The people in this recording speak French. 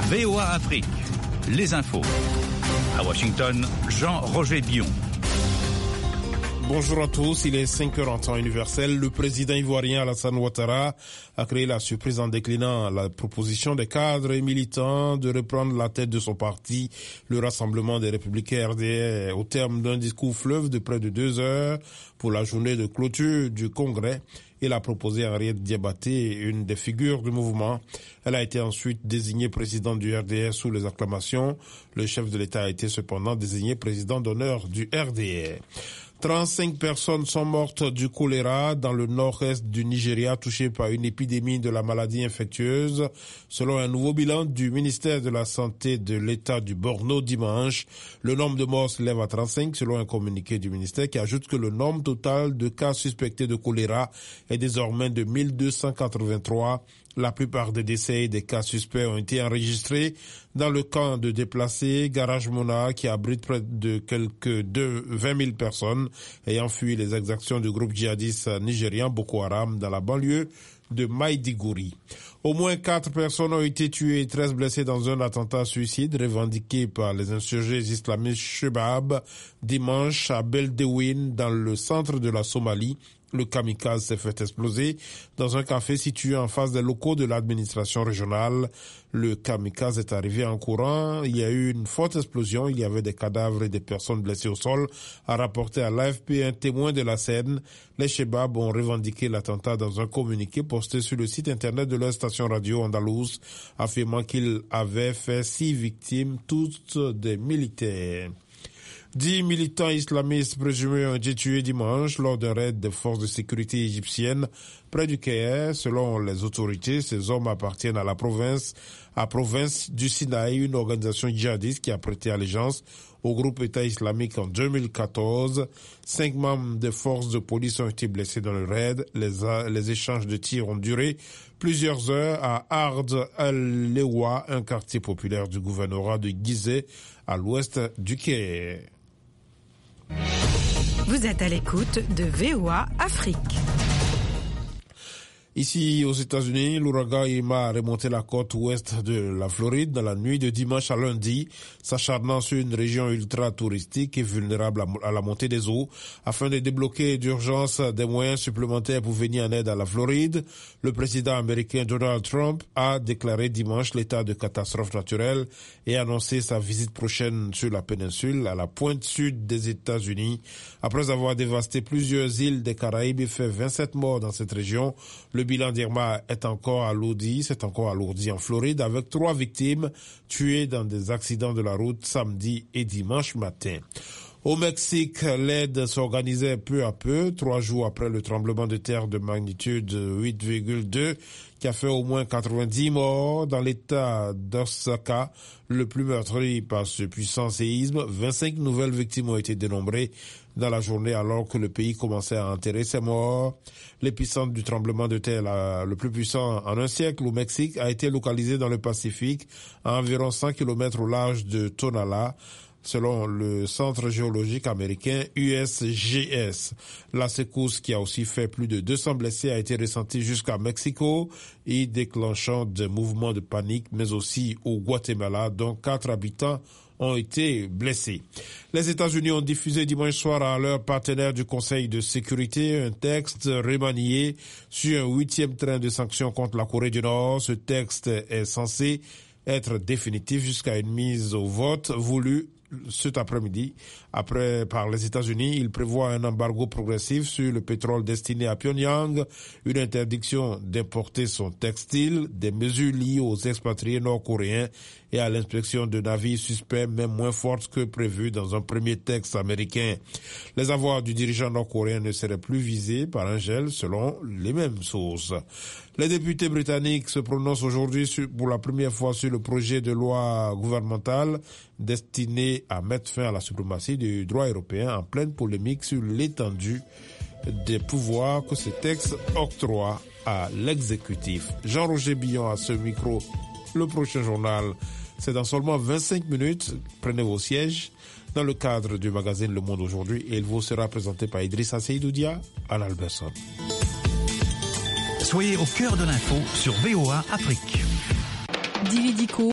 VOA Afrique, les infos. À Washington, Jean-Roger Bion. Bonjour à tous, il est 5h en temps universel. Le président ivoirien Alassane Ouattara a créé la surprise en déclinant la proposition des cadres et militants de reprendre la tête de son parti, le Rassemblement des Républicains RDR, au terme d'un discours fleuve de près de 2 heures pour la journée de clôture du Congrès. Il a proposé Henriette Diabaté, une des figures du mouvement. Elle a été ensuite désignée présidente du RDR sous les acclamations. Le chef de l'État a été cependant désigné président d'honneur du RDR. 35 personnes sont mortes du choléra dans le nord-est du Nigeria, touchées par une épidémie de la maladie infectieuse, selon un nouveau bilan du ministère de la Santé de l'État du Borno dimanche. Le nombre de morts s'élève à 35, selon un communiqué du ministère qui ajoute que le nombre total de cas suspectés de choléra est désormais de 1283. La plupart des décès et des cas suspects ont été enregistrés dans le camp de déplacés Garage Mona qui abrite près de 20 000 personnes ayant fui les exactions du groupe djihadiste nigérian Boko Haram dans la banlieue de Maïdiguri. Au moins 4 personnes ont été tuées et 13 blessées dans un attentat suicide revendiqué par les insurgés islamistes Shebab dimanche à Beldewin dans le centre de la Somalie. Le kamikaze s'est fait exploser dans un café situé en face des locaux de l'administration régionale. Le kamikaze est arrivé en courant. Il y a eu une forte explosion. Il y avait des cadavres et des personnes blessées au sol, a rapporté à l'AFP un témoin de la scène. Les Shebab ont revendiqué l'attentat dans un communiqué posté sur le site internet de leur station radio andalouse, affirmant qu'ils avaient fait 6 victimes, toutes des militaires. 10 militants islamistes présumés ont été tués dimanche lors d'un raid des forces de sécurité égyptiennes près du Caire. Selon les autorités, ces hommes appartiennent à la province du Sinaï, une organisation djihadiste qui a prêté allégeance au groupe État islamique en 2014. 5 membres des forces de police ont été blessés dans le raid. Les échanges de tirs ont duré plusieurs heures à Ard al-Lewa, un quartier populaire du gouvernorat de Gizeh, à l'ouest du Caire. Vous êtes à l'écoute de VOA Afrique. Ici, aux États-Unis, l'ouragan Irma a remonté la côte ouest de la Floride dans la nuit de dimanche à lundi, s'acharnant sur une région ultra-touristique et vulnérable à la montée des eaux. Afin de débloquer d'urgence des moyens supplémentaires pour venir en aide à la Floride, le président américain Donald Trump a déclaré dimanche l'état de catastrophe naturelle et annoncé sa visite prochaine sur la péninsule, à la pointe sud des États-Unis. Après avoir dévasté plusieurs îles des Caraïbes et fait 27 morts dans cette région, le bilan d'Irma s'est encore alourdi en Floride avec 3 victimes tuées dans des accidents de la route samedi et dimanche matin. Au Mexique, l'aide s'organisait peu à peu, 3 jours après le tremblement de terre de magnitude 8,2 qui a fait au moins 90 morts dans l'état d'Oaxaca, le plus meurtri par ce puissant séisme. 25 nouvelles victimes ont été dénombrées dans la journée alors que le pays commençait à enterrer ses morts. L'épicentre du tremblement de terre le plus puissant en un siècle au Mexique a été localisé dans le Pacifique, à environ 100 km au large de Tonala, selon le Centre géologique américain USGS. La secousse, qui a aussi fait plus de 200 blessés, a été ressentie jusqu'à Mexico et déclenchant des mouvements de panique, mais aussi au Guatemala, dont 4 habitants ont été blessés. Les États-Unis ont diffusé dimanche soir à leur partenaire du Conseil de sécurité un texte remanié sur un 8e train de sanctions contre la Corée du Nord. Ce texte est censé être définitif jusqu'à une mise au vote voulue cet après-midi. Par les États-Unis, il prévoit un embargo progressif sur le pétrole destiné à Pyongyang, une interdiction d'importer son textile, des mesures liées aux expatriés nord-coréens et à l'inspection de navires suspects, même moins fortes que prévu dans un premier texte américain. Les avoirs du dirigeant nord-coréen ne seraient plus visés par un gel selon les mêmes sources. Les députés britanniques se prononcent aujourd'hui pour la première fois sur le projet de loi gouvernementale destiné à mettre fin à la suprématie du droit européen en pleine polémique sur l'étendue des pouvoirs que ce texte octroie à l'exécutif. Jean-Roger Billon à ce micro. Le prochain journal, c'est dans seulement 25 minutes. Prenez vos sièges dans le cadre du magazine Le Monde aujourd'hui et il vous sera présenté par Idrissa Seydoudia à l'Alberson. Soyez au cœur de l'info sur VOA Afrique. Dividico